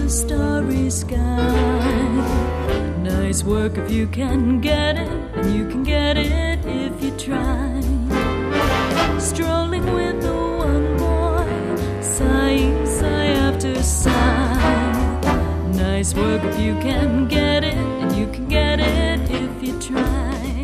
the starry sky. Nice work if you can get it, and you can get it if you try. Strolling with the one boy, sighing sigh after sigh. Nice work if you can get it, and you can get it if you try.